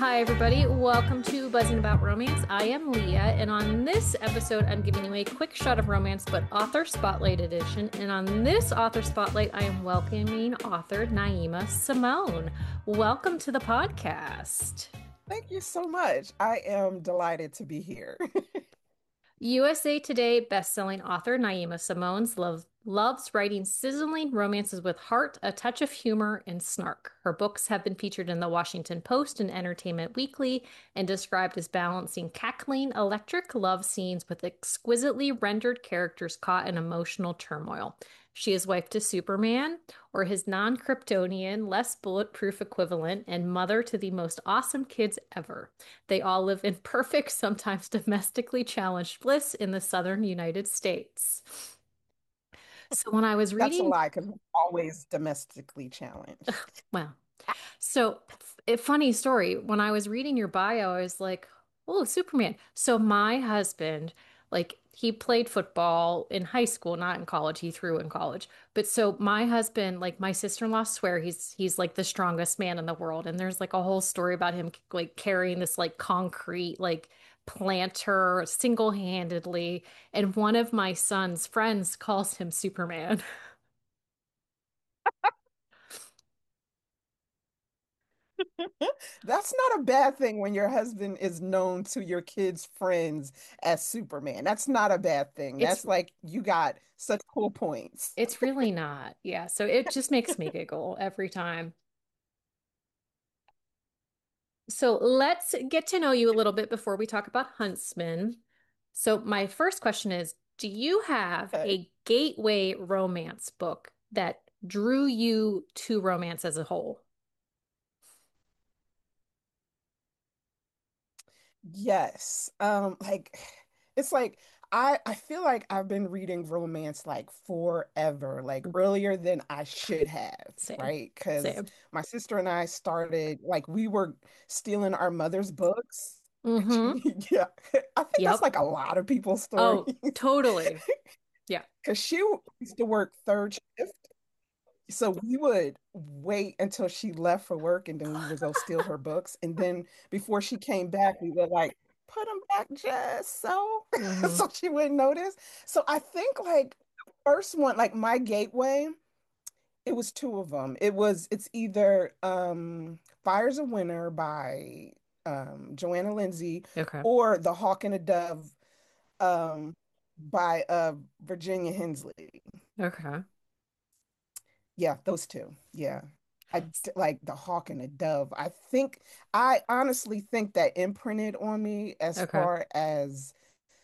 Hi, everybody. Welcome to Buzzing About Romance. I am Leah, and on this episode, I'm giving you a quick shot of romance, but author spotlight edition. And on this author spotlight, I am welcoming author Naima Simone. Welcome to the podcast. Thank you so much. I am delighted to be here. USA Today bestselling author Naima Simone's loves writing sizzling romances with heart, a touch of humor, and snark. Her books have been featured in the Washington Post and Entertainment Weekly and described as balancing cackling, electric love scenes with exquisitely rendered characters caught in emotional turmoil. She is wife to Superman, or his non-Kryptonian, less bulletproof equivalent, and mother to the most awesome kids ever. They all live in perfect, sometimes domestically challenged bliss in the southern United States. So when I was That's a reading, lie because we're always domestically challenged. well, funny story. When I was reading your bio, I was like, oh, Superman. So my husband, like, he played football in high school, not in college. He threw in college. But so my husband, like my sister-in-law swear he's like the strongest man in the world. And there's like a whole story about him like carrying this like concrete like planter single-handedly. And one of my son's friends calls him Superman. That's not a bad thing when your husband is known to your kids' friends as Superman. That's not a bad thing. It's That's like you got such cool points. It's really not. Yeah. So it just makes me giggle every time. So let's get to know you a little bit before we talk about Huntsman. So my first question is, do you have Okay. a gateway romance book that drew you to romance as a whole? Yes. It's like I feel like I've been reading romance like forever, like earlier than I should have, Same. right? Because Same. my sister and I started like we were stealing our mother's books. Mm-hmm. Yeah. I think that's Yep. like a lot of people's stories. Oh, totally. Yeah. Because she used to work third shift. So we would wait until she left for work and then we would go steal her books. And then before she came back, we would like put them back just so Mm-hmm. so she wouldn't notice. So I think like the first one, like my gateway, it was two of them. It's either Fire's a Winner by Joanna Lindsey Okay. or The Hawk and the Dove um by Virginia Hensley. Okay. Yeah, those two. Yeah. Like the hawk and the dove. I honestly think that imprinted on me as Okay. far as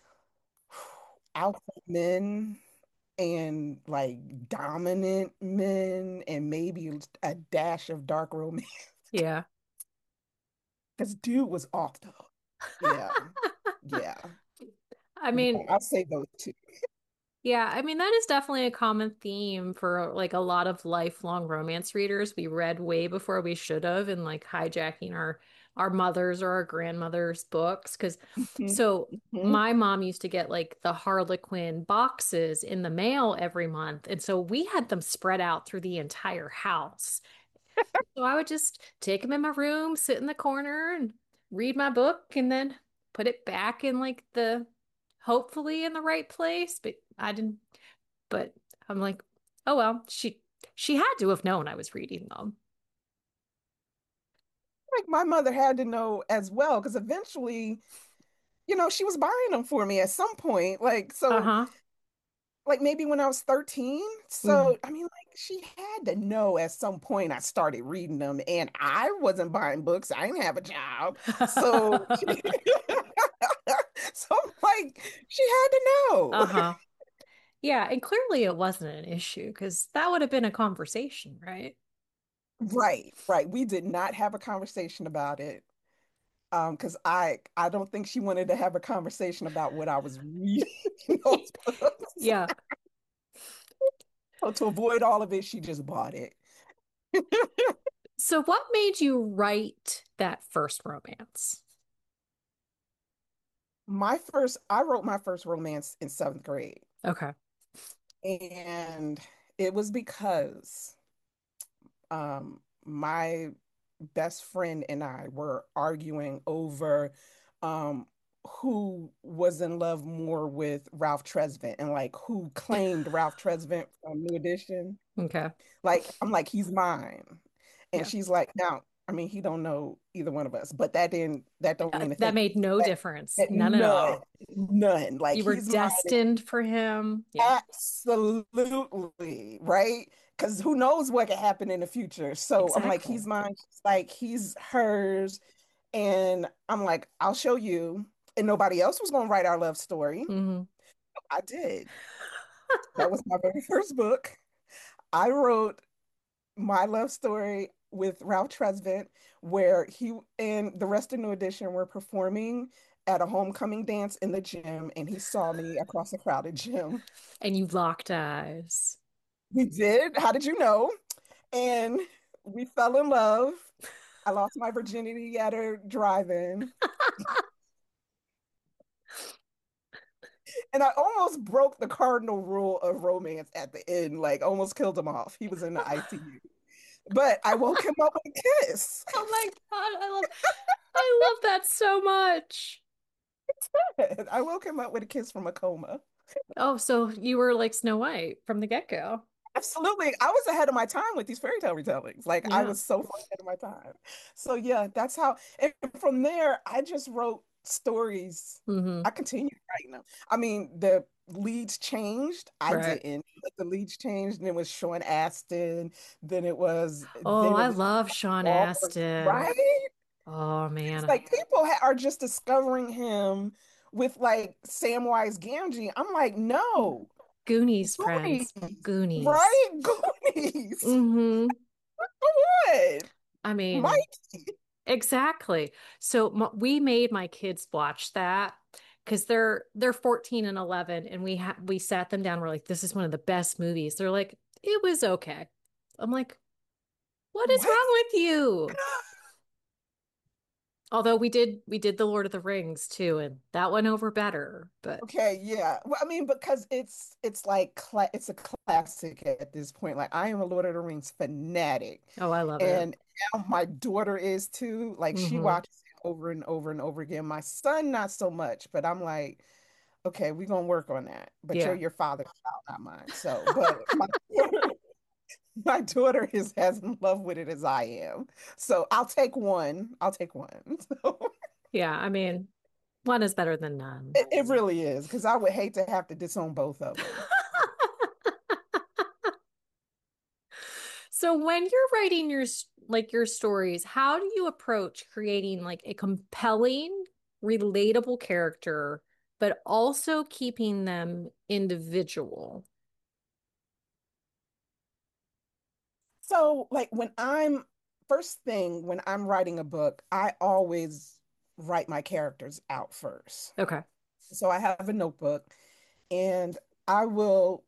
alpha men and like dominant men and maybe a dash of dark romance. Yeah. Because dude was off the hook. Yeah. Yeah. I Yeah. mean, I'll say those two. yeah, I mean that is definitely a common theme for like a lot of lifelong romance readers. We read way before we should have and like hijacking our mothers or our grandmothers' books. Because Mhm. so Mhm. my mom used to get like the Harlequin boxes in the mail every month, and so we had them spread out through the entire house. So I would just take them in my room, sit in the corner, and read my book, and then put it back in like the hopefully in the right place. But I didn't. But I'm like, oh well, she had to have known I was reading them. Like my mother had to know as well, because eventually, she was buying them for me at some point. Uh-huh. Like maybe when I was 13. Mm. So, I mean, like she had to know at some point I started reading them and I wasn't buying books. I didn't have a job. So, so I'm like, she had to know. Uh-huh. Yeah, and clearly it wasn't an issue because that would have been a conversation, right? Right, right. We did not have a conversation about it. Because I don't think she wanted to have a conversation about what I was reading in those books. Yeah. So to avoid all of it, she just bought it. So what made you write that first romance? I wrote my first romance in seventh grade. Okay. And it was because my best friend and I were arguing over um who was in love more with Ralph Tresvant and like who claimed Ralph Tresvant from New Edition. Okay. Like I'm like, he's mine. And Yeah. she's like, now, I mean, he don't know either one of us, but that don't mean a That thing. made no That, difference. that None at none, all. none. Like You were he's mine. destined for him. Yeah. Absolutely, right? Because who knows what could happen in the future. So I'm like, Exactly. he's mine. She's like, he's hers. And I'm like, I'll show you. And nobody else was going to write our love story. Hmm. I did. That was my very first book. I wrote my love story with Ralph Tresvant, where he and the rest of New Edition were performing at a homecoming dance in the gym, and he saw me across a crowded gym. And you locked eyes. We did. How did you know? And we fell in love. I lost my virginity at a drive-in, and I almost broke the cardinal rule of romance at the end, like almost killed him off. He was in the ICU. But I woke him up with a kiss. Oh my God, I love that so much. I woke him up with a kiss from a coma. Oh, so you were like Snow White from the get-go. Absolutely. I was ahead of my time with these fairy tale retellings. Like I Yeah. was so far ahead of my time. So yeah, that's how, and from there, I just wrote stories. Hmm. I continued writing them. I mean, the leads changed. I Right. didn't, but the leads changed, and it was Sean Astin. Oh, Then it I was love Sean Wahlberg, Astin. right? Oh It's man. like people are just discovering him with like Samwise Gamgee. I'm like, no, Goonies, Goonies, friends. Goonies. right? Goonies. Hmm. What? I mean, Mikey. exactly. So we made my kids watch that because they're 14 and 11, and we sat them down. We're like, this is one of the best movies. They're like, it was okay. I'm like, what is What? wrong with you? Although we did the Lord of the Rings too, and that went over better. But Okay, yeah. Well, I mean, because it's like it's a classic at this point. Like I am a Lord of the Rings fanatic, oh, I love it. and now my daughter is too. Like she Hmm. watches it over and over and over again. My son, not so much, but I'm like, okay, we're gonna work on that. But you're Yeah. your father's child, not mine. So, but my daughter is as in love with it as I am. So I'll take one. I'll take one. So Yeah. I mean, one is better than none. it really is because I would hate to have to disown both of them. So when you're writing your stories, how do you approach creating like a compelling, relatable character, but also keeping them individual? So, like first thing when I'm writing a book, I always write my characters out first. Okay. So I have a notebook and I will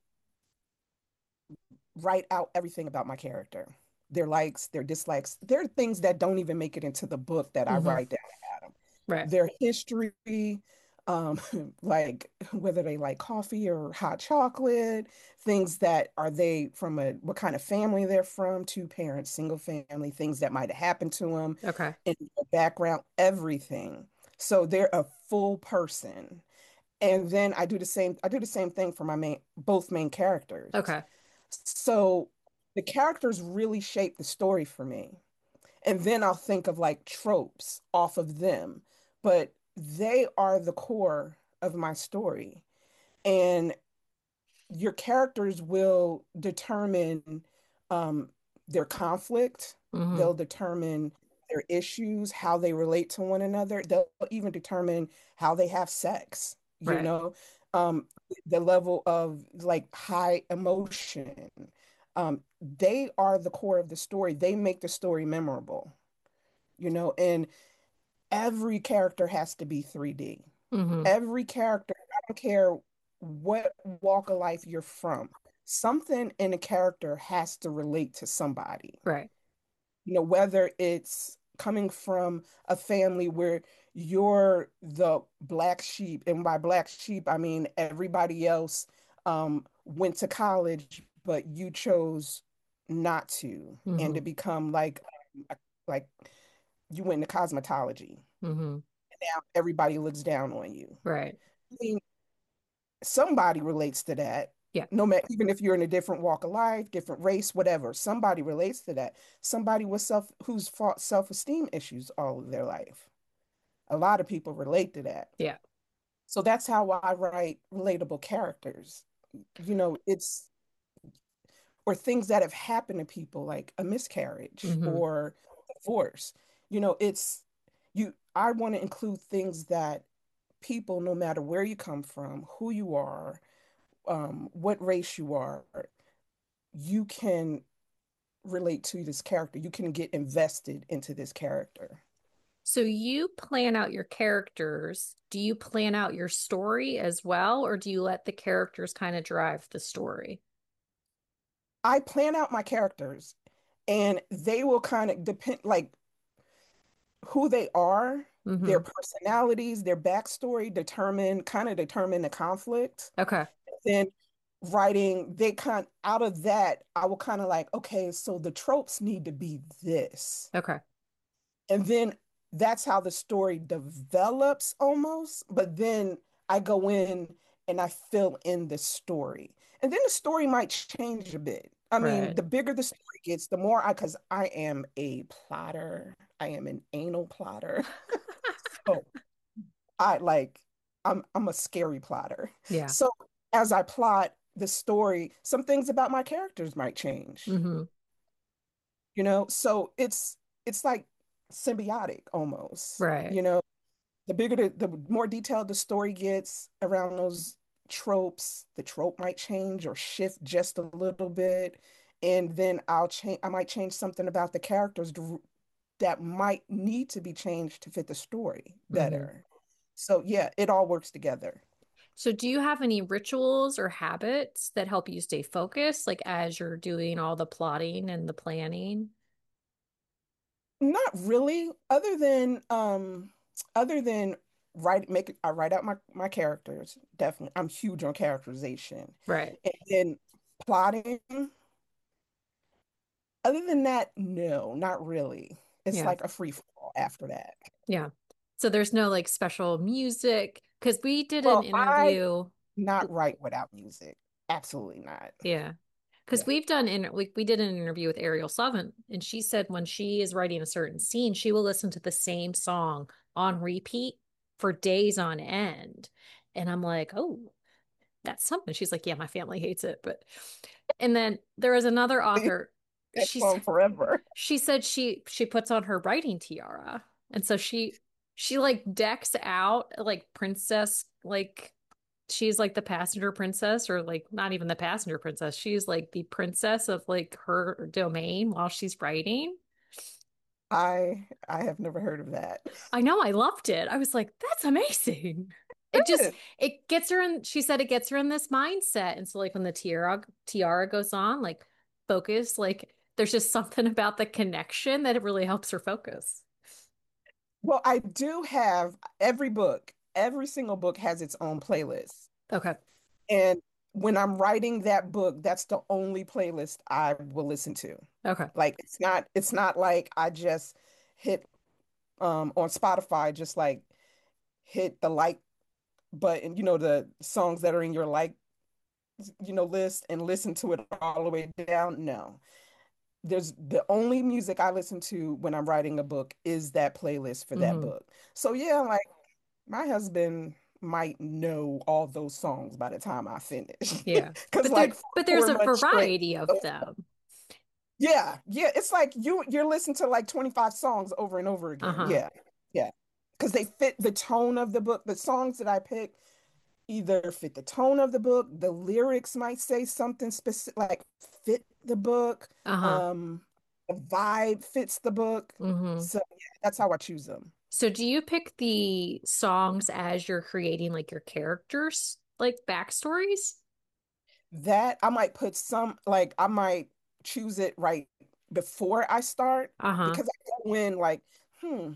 write out everything about my character, their likes, their dislikes. There are things that don't even make it into the book that I Hmm. write down about them. Right. Their history, um, like whether they like coffee or hot chocolate, things that are they from what kind of family they're from, two parents, single family, things that might have happened to them, Okay. in the background, everything. So they're a full person. And then I do the same thing for both main characters. Okay. So the characters really shape the story for me. And then I'll think of like tropes off of them. But they are the core of my story. And your characters will determine um, their conflict, Hmm. they'll determine their issues, how they relate to one another, they'll even determine how they have sex, Right. um, the level of like high emotion. They are the core of the story. They make the story memorable, and every character has to be 3D. Hmm. Every character, I don't care what walk of life you're from, something in a character has to relate to somebody. Right. Whether it's coming from a family where you're the black sheep, and by black sheep, I mean everybody else went to college, but you chose not to, and to Hmm. become like you went into cosmetology. Hmm. Now everybody looks down on you. Right. I mean, somebody relates to that. Yeah. No matter, even if you're in a different walk of life, different race, whatever, somebody relates to that. Somebody with who's fought self-esteem issues all of their life. A lot of people relate to that. Yeah. So that's how I write relatable characters. It's or things that have happened to people like a miscarriage Hmm. or divorce. It's I want to include things that people, no matter where you come from, who you are, what race you are, you can relate to this character. You can get invested into this character. So you plan out your characters. Do you plan out your story as well, or do you let the characters kind of drive the story? I plan out my characters and they will kind of depend, like who they are, their Hmm. personalities, their backstory determine the conflict. Okay. Then writing, they kind out of that, I will kind of like, okay, so the tropes need to be this. Okay. And then that's how the story develops almost. But then I go in and I fill in the story. And then the story might change a bit. I mean, Right. the bigger the story gets, the more because I am a plotter, I am an anal plotter. So I like, I'm a scary plotter. Yeah. So as I plot the story, some things about my characters might change, Hmm. So it's like symbiotic almost, Right. the bigger the more detailed the story gets around those tropes, the trope might change or shift just a little bit. And then I might change something about the characters that might need to be changed to fit the story Hmm. better. So yeah, it all works together. So do you have any rituals or habits that help you stay focused, like as you're doing all the plotting and the planning? Not really, other than I write out my characters. Definitely. I'm huge on characterization. Right. And then plotting. Other than that, no, not really. It's Yeah. like a free fall after that. Yeah. So there's no like special music because we did an Well, I interview. not write without music. Absolutely not. Yeah. Because Yeah. we did an interview with Ariel Summit, and she said when she is writing a certain scene, she will listen to the same song on repeat for days on end. And I'm like, oh, that's something. She's like, yeah, my family hates it. And then there was another author. That She's song forever. she said she puts on her writing tiara. And so she like decks out like princess, like she's like the passenger princess, or like not even the passenger princess. She's like the princess of like her domain while she's writing. I have never heard of that. I know, I loved it. I was like, that's amazing. It just Good. it gets her in, she said it gets her in this mindset. And so like when the tiara goes on, like focus, like there's just something about the connection that it really helps her focus. Well, I do have every single book has its own playlist. Okay. And when I'm writing that book, that's the only playlist I will listen to. Okay. Like it's not like I just hit on Spotify, just like hit the like button, the songs that are in your like, list and listen to it all the way down. No. There's the only music I listen to when I'm writing a book is that playlist for that Hmm. book. So yeah, like my husband might know all those songs by the time I finish. Yeah. Because But like there for but there's 4 a months straight, variety of those them. yeah, yeah. It's like you're listening to like 25 songs over and over again. Uh-huh. Yeah. Yeah. Because they fit the tone of the book. The songs that I pick either fit the tone of the book, the lyrics might say something specific, like fit the book. Uh-huh. Um, the vibe fits the book. Hmm. So yeah, that's how I choose them. So do you pick the songs as you're creating like your characters, like backstories? That I might put some, like I might choose it right before I start Uh-huh. because I go in like, hmm,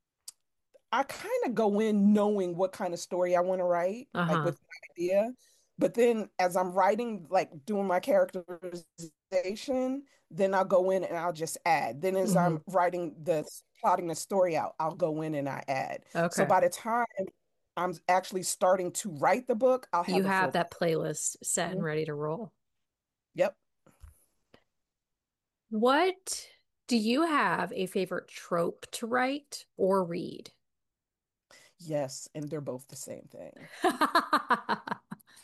I kind of go in knowing what kind of story I want to write, like Uh-huh. with an idea. But then as I'm writing, like doing my characterization, then I'll go in and I'll just add. Then as Hmm. I'm writing plotting the story out, I'll go in and I add. So Okay. by the time I'm actually starting to write the book, I'll You have a have full. that playlist set and Mhm. ready to roll. Yep. What do you have a favorite trope to write or read? Yes, and they're both the same thing. Oh,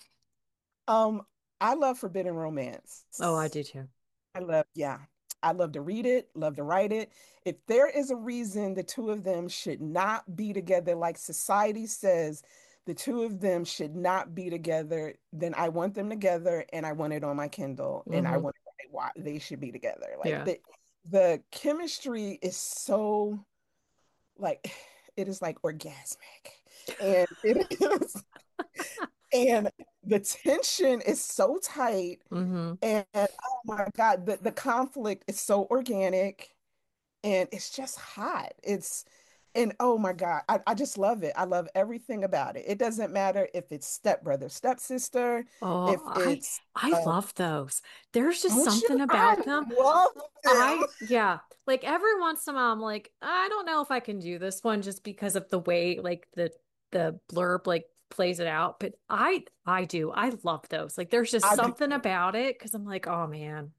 Um, I love forbidden romance. I do too. Yeah, I love to read it, love to write it. If there is a reason the two of them should not be together, like society says the two of them should not be together, then I want them together and I want it on my Kindle and I Hmm. want to write why they should be together. Like Yeah. the chemistry is so like it is like orgasmic. And it is and the tension is so tight Hmm. and oh my God, the conflict is so organic and it's just hot. And oh my God, I just love it. I love everything about it. It doesn't matter if it's stepbrother, stepsister, Oh, if it's, I love those. There's just don't you? something I about them. love them. Yeah, like every once in a while, I'm like, I don't know if I can do this one just because of the way like the blurb like plays it out. But I do. I love those. Like there's just I do something too. about it because I'm like, oh man.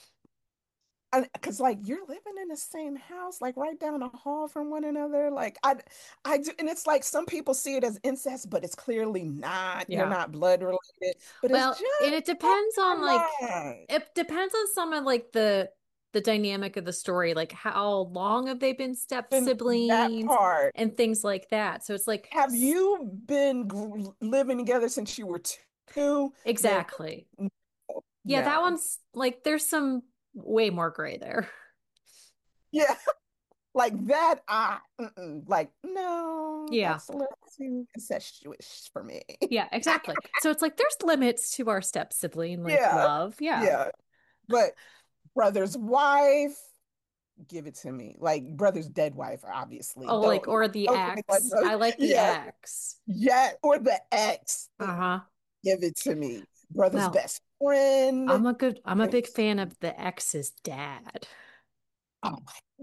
Because like you're living in the same house, like right down the hall from one another. Like I do, and it's like some people see it as incest, but it's clearly not. They're Yeah. not blood related, but it's Well, and just it oh depends on my like mind. it depends on some of like the dynamic of the story, like how long have they been step And that siblings part. and things like that. So it's like Have you been living together since you were two? Then exactly. Yeah, that no. one's like there's some way more gray there. Yeah, like that. Like no, Yeah. that's a little too incestuous for me. Yeah, exactly. So it's like there's limits to our step sibling like Yeah, love. Yeah. yeah. But brother's wife, give it to me. Like brother's dead wife, obviously. Oh, like or the Don't give me like ex. those. I like the Yeah, ex. yeah. Or the ex. Uh-huh. Give it to me. Brother's Well, best friend. I'm a Give big it to fan me. of the ex's dad. Oh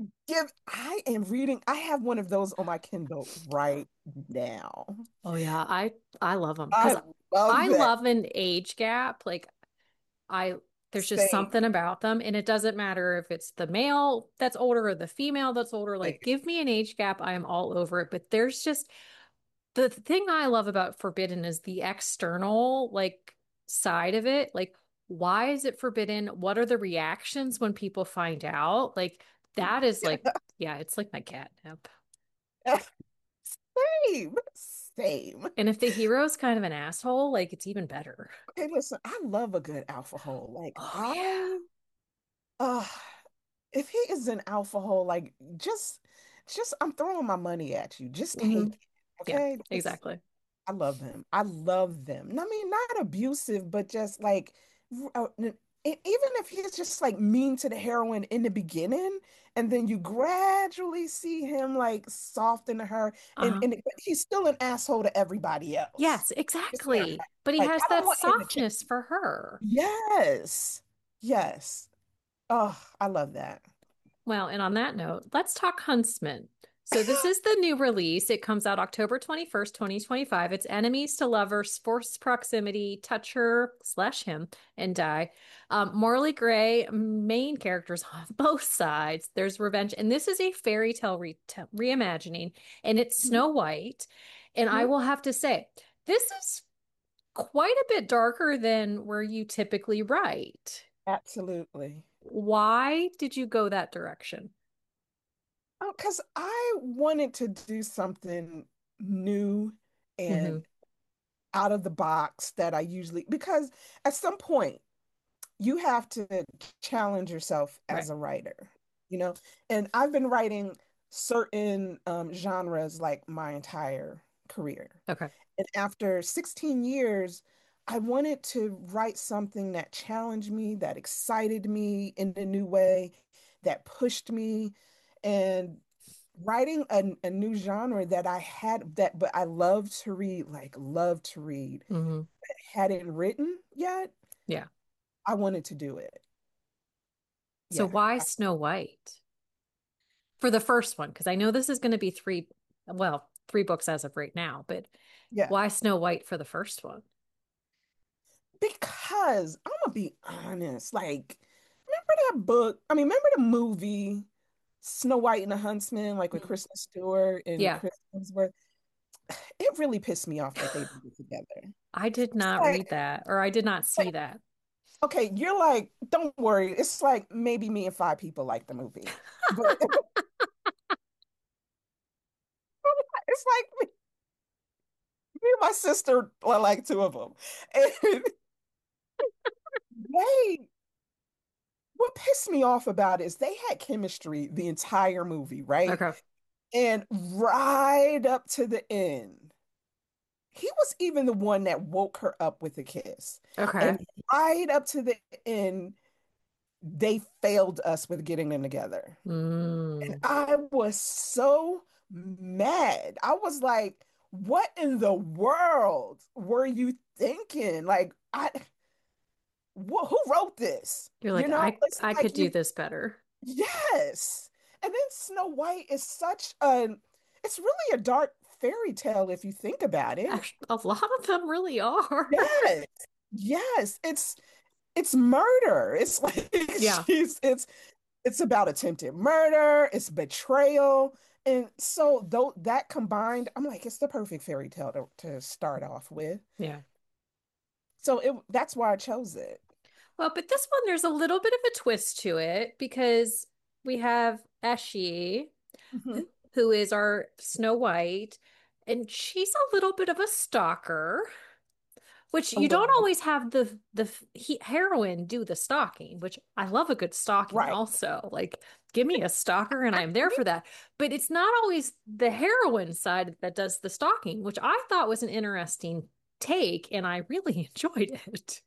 I am reading. I have one of those on my Kindle right now. Oh yeah, I love them because I love I that. love an age gap. Like I there's just Same, something about them and it doesn't matter if it's the male that's older or the female that's older. same. Like give me an age gap, I am all over it. But there's just the thing I love about Forbidden is the external like side of it. Like why is it forbidden? What are the reactions when people find out? Like that is like yeah, it's like my catnip. Same, same. And if the hero's kind of an asshole, like it's even better. Okay, listen, I love a good alpha hole. Oh yeah. Uh, if he is an alpha hole, like I'm throwing my money at you. Just Hmm. take it. Yeah, Okay? exactly. I love them. I love them. I mean, not abusive, but just like, even if he's just like mean to the heroine in the beginning, and then you gradually see him like soften to her, Uh-huh. but he's still an asshole to everybody else. Yes, Just not exactly. But he like has I don't that want him to change. softness for her. Yes, yes. Oh, I love that. Well, and on that note, let's talk Huntsman. So this is the new release. It comes out October 21st, 2025. It's enemies to lovers, forced proximity, touch her slash him, and die. Morley Gray, main characters on both sides. There's revenge. And this is a fairy tale reimagining, and it's Mhm, Snow White. And I mhm. will have to say, this is quite a bit darker than where you typically write. Absolutely. Why did you go that direction? Oh, because I wanted to do something new Hmm. and out of the box that I usually, because at some point you have to challenge yourself Right. as a writer, you know? And I've been writing certain genres like my entire career. Okay. And after 16 years, I wanted to write something that challenged me, that excited me in a new way, that pushed me. And writing a new genre that I had that, but I love to read, like love to read, Hmm. hadn't written yet. Yeah. I wanted to do it. So Yeah. why Snow White for the first one? Because I know this is going to be three, well, three books as of right now, but Yeah. why Snow White for the first one? Because I'm gonna be honest, like, remember that book? I mean, remember the movie Snow White and the Huntsman, like with Mm. Kristen Stewart and Yeah, Chris Hemsworth? It really pissed me off that they did it together. I did It's not read that, or I did not see like, that. okay, you're like, don't worry. It's like maybe me and five people like the movie, but it's like me and my sister are like two of them, and they. What pissed me off about it is they had chemistry the entire movie, right? Okay. And right up to the end, he was even the one that woke her up with a kiss. Okay. And right up to the end, they failed us with getting them together. And Mm. I was so mad. I was like, what in the world were you thinking? Like, who wrote this? You're You like, know, it's I like could do you, this better. yes. And then Snow White is such a, it's really a dark fairy tale if you think about it. Actually, a lot of them really are. Yes. Yes. It's murder. It's like Yeah. it's about attempted murder, it's betrayal. And so though that combined, I'm like, it's the perfect fairy tale to start off with. Yeah. So that's why I chose it. Well, but this one, there's a little bit of a twist to it because we have Eshi, Mhm. who is our Snow White, and she's a little bit of a stalker, which A you don't little bit. always have the heroine do the stalking, which I love a good stalking Right. also. Like, give me a stalker and I, I'm there for that. But it's not always the heroine side that does the stalking, which I thought was an interesting take, and I really enjoyed it.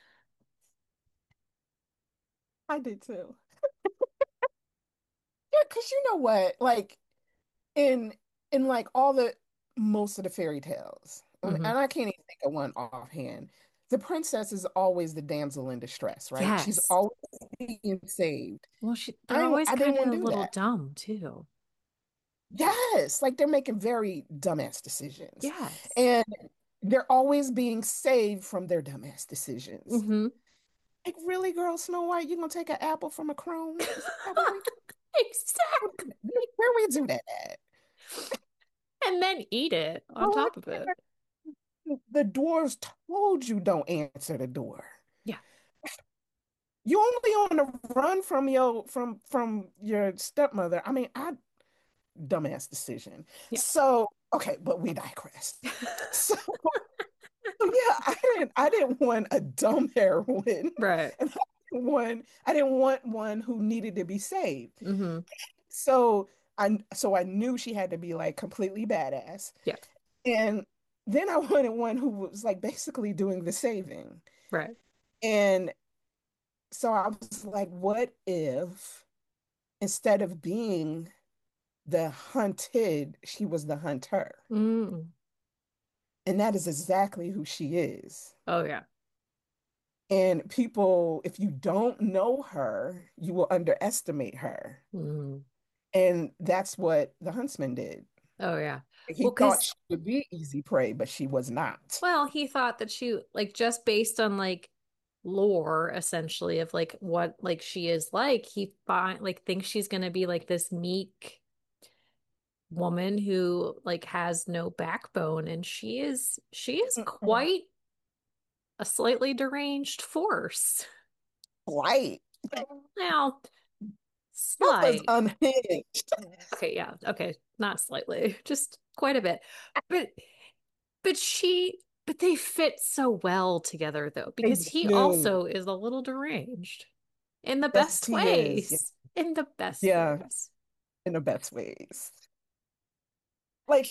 I did too. Yeah, because you know what? Like in like all the most of the fairy tales, Hmm. and I can't even think of one offhand. The princess is always the damsel in distress, right? She's Yes. always being saved. Well, they're always I kind didn't of want a to do little that. dumb too. Yes, like they're making very dumbass decisions. Yes. And they're always being saved from their dumbass decisions. Hmm. Like, really, girl, Snow White, you gonna take an apple from a crone? Is that how we Exactly. where we do that at? And then eat it on Oh, top of it. the dwarves told you don't answer the door. Yeah. You only on the run from your stepmother. I mean, I dumbass decision. Yeah. So okay, but we digress. So yeah, I didn't want a dumb heroine, Right. and I didn't want one who needed to be saved. Hmm. So I knew she had to be like completely badass, Yeah. and then I wanted one who was like basically doing the saving. Right. And so I was like, what if instead of being the hunted, she was the hunter? Mm. And that is exactly who she is. Oh yeah. And people, if you don't know her, you will underestimate her. Mm. And that's what the huntsman did. Oh yeah. He Well, thought because she would be easy prey, but she was not. well, he thought that she like just based on like lore essentially of like what like she is like, he find like thinks she's gonna be like this meek woman who like has no backbone, and she is Mm-mm. quite a slightly deranged force. Right. Now, That was slight. unhinged. Okay, yeah. Okay, not slightly, just quite a bit. But but she but they fit so well together though, They because he do. also is a little deranged in the Yes, best he is. Yeah, ways. In the best yeah, ways. in the best ways. Like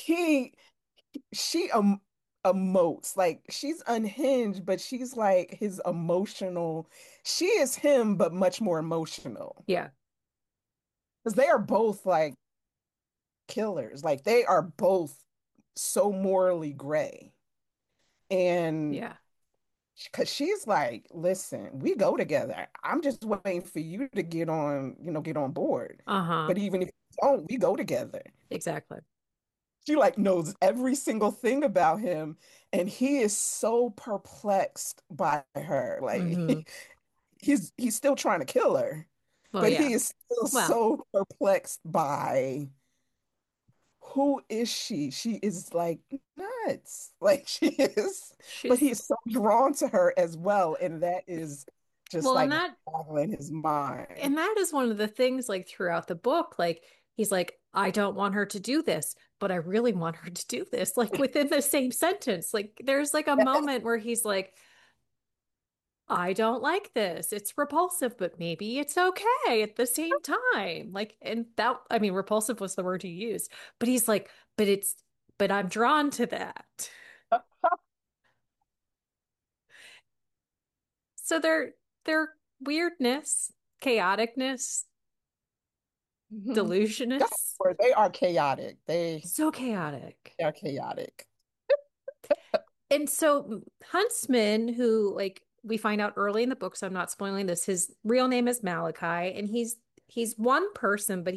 she emotes like she's unhinged, but she's like his emotional. She is him, but much more emotional Yeah. because they are both like killers. Like they are both so morally gray. And Yeah. because she's like, listen, we go together. I'm just waiting for you to get on, get on board. Uh-huh. But even if you don't, we go together. Exactly. She like knows every single thing about him, and he is so perplexed by her. Mm-hmm. Like he's still trying to kill her, Well, but yeah. he is still Well, so perplexed by who is she? She is like nuts. Like she is, but he she's is so drawn to her as well, and that is just well, like boggling his mind. and that is one of the things like throughout the book, like he's like, I don't want her to do this, but I really want her to do this, like within the same sentence. Like there's like a Yes, moment where he's like, I don't like this. It's repulsive, but maybe it's okay at the same time. Like, and that, I mean, repulsive was the word he used, but he's like, but I'm drawn to that. So their weirdness, chaoticness, Mhm. That's the delusionist, word. They are chaotic. They so chaotic. are chaotic. And so Huntsman, who like we find out early in the book, so I'm not spoiling this, his real name is Malachi, and he's one person, but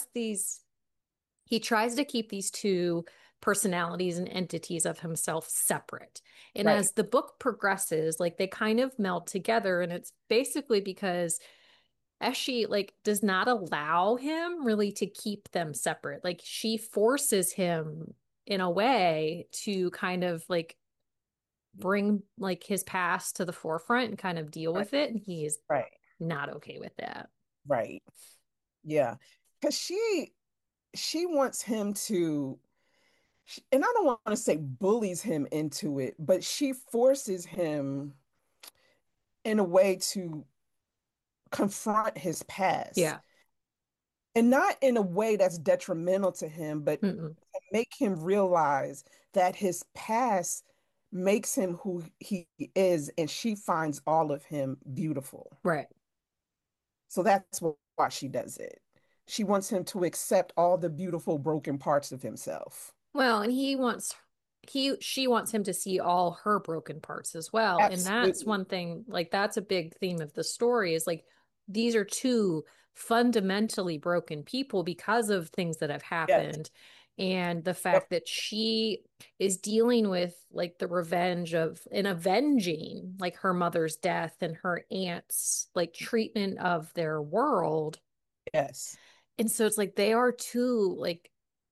he tries to keep these two personalities and entities of himself separate. And Right, as the book progresses, like they kind of meld together, and it's basically because Eshi like does not allow him really to keep them separate. Like she forces him in a way to kind of like bring like his past to the forefront and kind of deal right, with it. And he is right, not okay with that. right. Yeah. Because she wants him to, and I don't want to say bullies him into it, but she forces him in a way to confront his past. Yeah. And not in a way that's detrimental to him, but Mm-mm. to make him realize that his past makes him who he is, and she finds all of him beautiful. Right. So that's why she does it. She wants him to accept all the beautiful broken parts of himself. Well, and she wants him to see all her broken parts as well. And that's Absolutely. one thing, like that's a big theme of the story is like these are two fundamentally broken people because of things that have Yes. happened. And the Yep. fact that she is dealing with like the revenge of and avenging like her mother's death and her aunt's like treatment of their world. Yes. And so it's like they are two like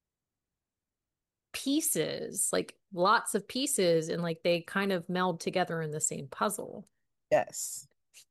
pieces, like lots of pieces, and like they kind of meld together in the same puzzle. Yes.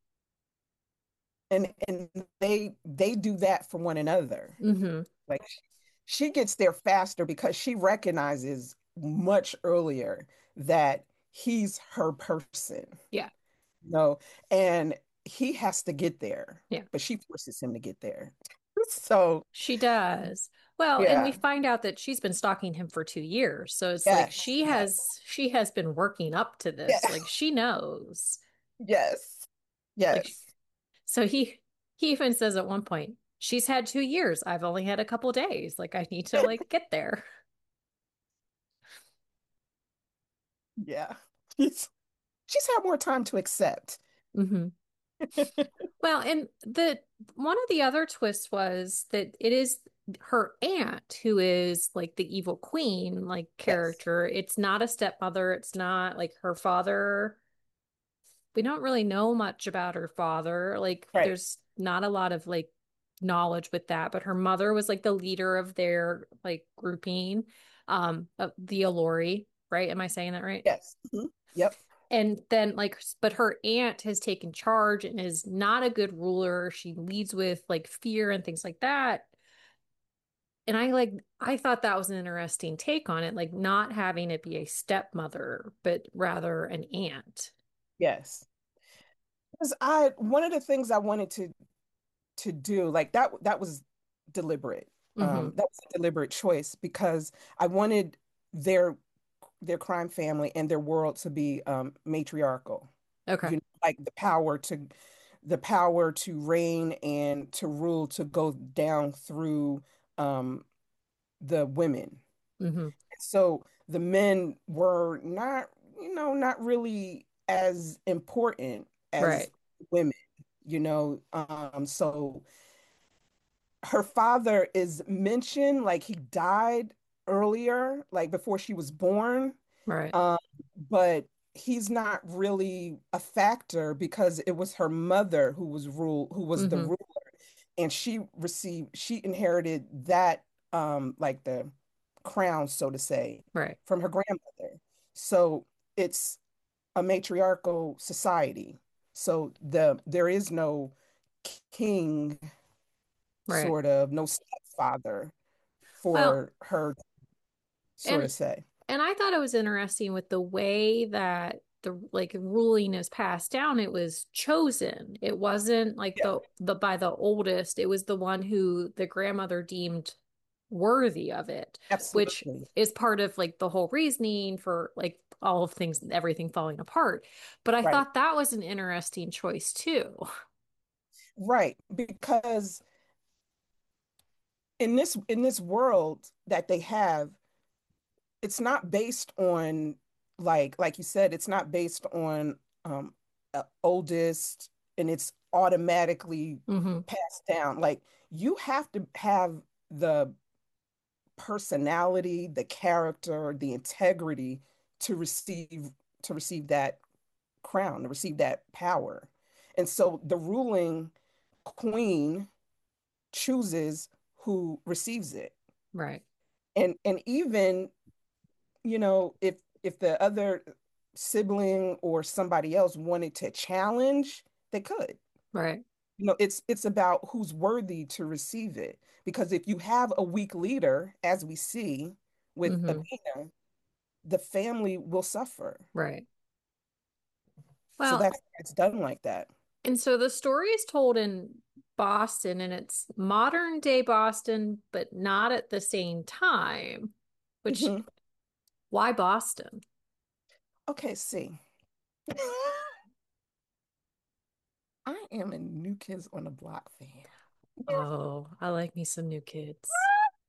And they do that for one another. Hmm. Like she gets there faster because she recognizes much earlier that he's her person. Yeah. No, and he has to get there, Yeah. but she forces him to get there. So, She does. Well, and we yeah. find out that she's been stalking him for 2 years. So it's like Yes. Yes. she has been working up to this. Yes. Like she knows. Yes. Like Yes. so he even says at one point, she's had 2 years. I've only had a couple days. Like I need to like get there. Yeah. She's had more time to accept. Hmm. Well, and the one of the other twists was that it is her aunt who is like the evil queen, like Yes. character. It's not a stepmother. It's not like her father. We don't really know much about her father. Like, Right. there's not a lot of like knowledge with that, but her mother was like the leader of their like grouping, of the Alori, right? Am I saying that right? Yes. Mhm. Yep. And then like but her aunt has taken charge and is not a good ruler. She leads with like fear and things like that. And I thought that was an interesting take on it, like not having it be a stepmother but rather an aunt. Yes. Because I one of the things I wanted to do, like that was deliberate. Hmm. That was a deliberate choice because I wanted their their crime family and their world to be matriarchal. Okay. Like the power to reign and to rule to go down through um the women. Hmm. So the men were not, not really as important as Right. women, you know. So her father is mentioned, like he died earlier, like before she was born. Right. Um, but he's not really a factor because it was her mother who was the Hmm. ruler, and she inherited that like the crown, so to say, Right. from her grandmother. So it's a matriarchal society. So there is no king, Right. sort of, no stepfather Well, for her, sort and of say. I thought it was interesting with the way that the like ruling is passed down. It was chosen. It wasn't like Yeah, the by the oldest. It was the one who the grandmother deemed worthy of it, which absolutely. is part of like the whole reasoning for like all of things, everything falling apart. But I Right. thought that was an interesting choice too. Right. Because in this world that they have, it's not based on, like you said, it's not based on oldest, and it's automatically Hmm. passed down. Like, you have to have the personality, the character, the integrity to receive that crown, to receive that power. And so the ruling queen chooses who receives it. Right. And even, if the other sibling or somebody else wanted to challenge, they could. Right. It's about who's worthy to receive it. Because if you have a weak leader, as we see with Hmm. Abina, the family will suffer. Right. So Well, that's it's done like that. and so the story is told in Boston, and it's modern day Boston, but not at the same time. Which, Mhm. why Boston? Okay, see. I am a New Kids on the Block fan. Oh, I like me some new kids.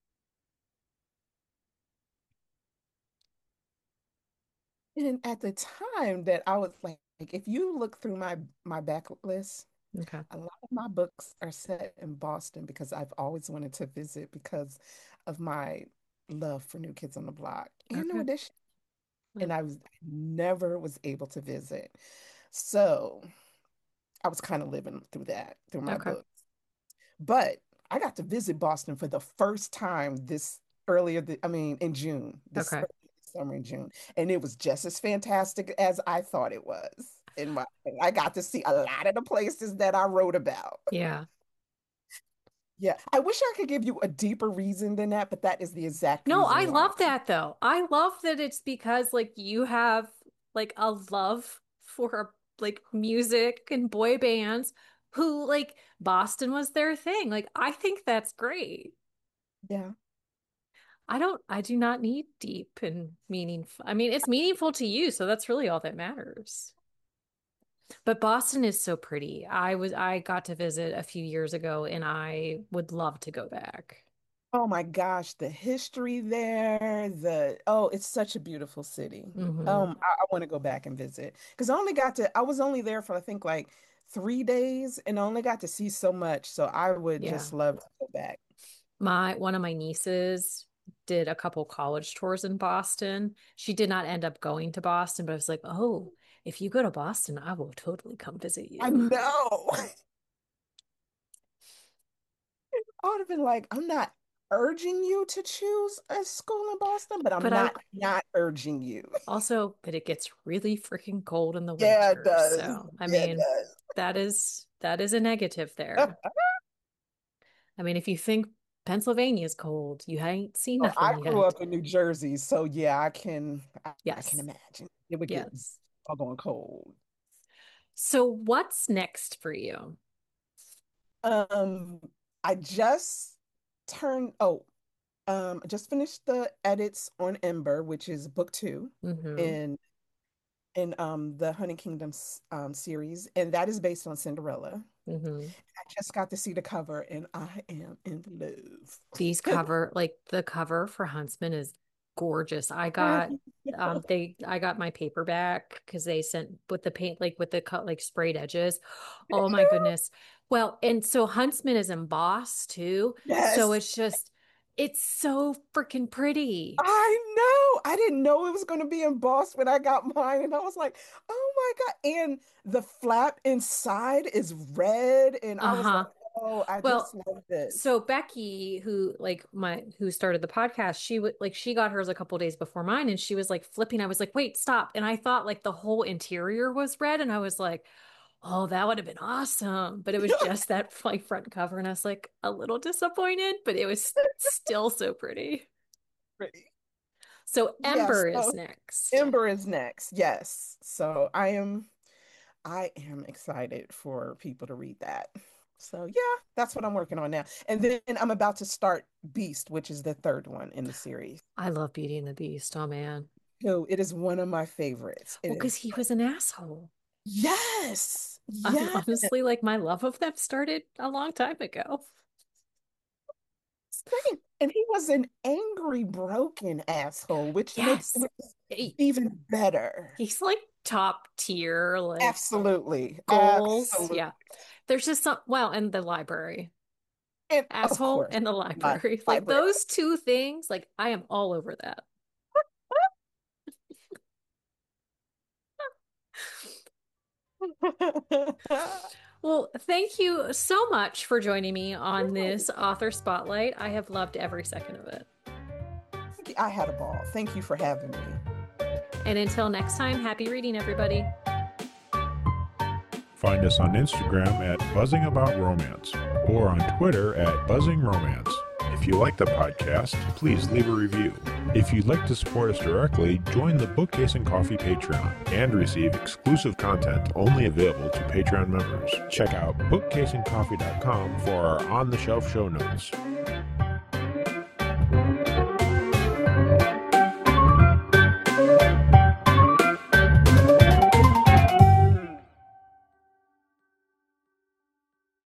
And at the time that I was like, if you look through my backlist, Okay. a lot of my books are set in Boston because I've always wanted to visit because of my love for New Kids on the Block and New Okay. Edition. Yeah. And never was able to visit. So I was kind of living through that through my Okay. book. But I got to visit Boston for the first time in June, Okay. summer in June. And it was just as fantastic as I thought it was. I got to see a lot of the places that I wrote about. Yeah. Yeah, I wish I could give you a deeper reason than that, but that is the exact No, reason I why. love that though. I love that it's because like you have like a love for like music and boy bands who like Boston was their thing. Like I think that's great. Yeah. I do not need deep and meaningful. I mean, it's meaningful to you, so that's really all that matters. But Boston is so pretty. I got to visit a few years ago and I would love to go back. Oh my gosh, the history there, it's such a beautiful city. Hmm. I want to go back and visit because I was only there for I think like 3 days and I only got to see so much. So I would Yeah. just love to go back. My one of my nieces did a couple college tours in Boston. She did not end up going to Boston, but I was like, "Oh, if you go to Boston, I will totally come visit I you." know. I would have been like, I'm not urging you to choose a school in Boston, but But I'm I not urging you. also, but it gets really freaking cold in the Yeah, it winter. does. So, I Yeah, it mean, does. that is a negative there. I mean, if you think Pennsylvania is cold, you ain't seen Oh, I nothing grew yet. up in New Jersey, so yeah, I can Yes. imagine it would get Yes. doggone cold. So what's next for you? Um, I just turned I just finished the edits on Ember, which is book two Hmm. in the Honey Kingdoms series, and that is based on Cinderella. Hmm. I just got to see the cover and I am in love. These cover, like the cover for Huntsman is gorgeous. I got my paperback because they sent with the paint, like with the cut, like sprayed edges. Oh my goodness. Well, and so Huntsman is embossed too. So Yes. it's so freaking pretty. I know. I didn't know it was going to be embossed when I got mine. And I was like, oh my God. And the flap inside is red. And I was like, Uh-huh. oh, I just Well, love this. so Becky, who started the podcast, she got hers a couple days before mine, and she was like flipping. I was like, wait, stop. And I thought like the whole interior was red, and I was like, oh, that would have been awesome. But it was just that like front cover, and I was like a little disappointed, but it was still so pretty. Pretty. So Yes. Ember is So next. Ember is next. Yes. So I am excited for people to read that. So yeah, that's what I'm working on now. And then I'm about to start Beast, which is the third one in the series. I love Beauty and the Beast. Oh man. So it is one of my favorites. It Well, because is. he was an asshole. Yes. I'm Yes. honestly like my love of them started a long time ago. Same. And he was an angry, broken asshole, which makes Yes. it even better. He's like top tier, like Absolutely. goals. Absolutely. Yeah. There's just some, well, and the library, And of asshole course, and the my library. Like library. those two things, like I am all over that. Well, thank you so much for joining me on this author spotlight. I have loved every second of it. I had a ball. Thank you for having me. And until next time, happy reading, everybody. Find us on Instagram at Buzzing About Romance or on Twitter at Buzzing Romance. If you like the podcast, please leave a review. If you'd like to support us directly, join the Bookcase and Coffee Patreon and receive exclusive content only available to Patreon members. Check out bookcaseandcoffee.com for our on-the-shelf show notes.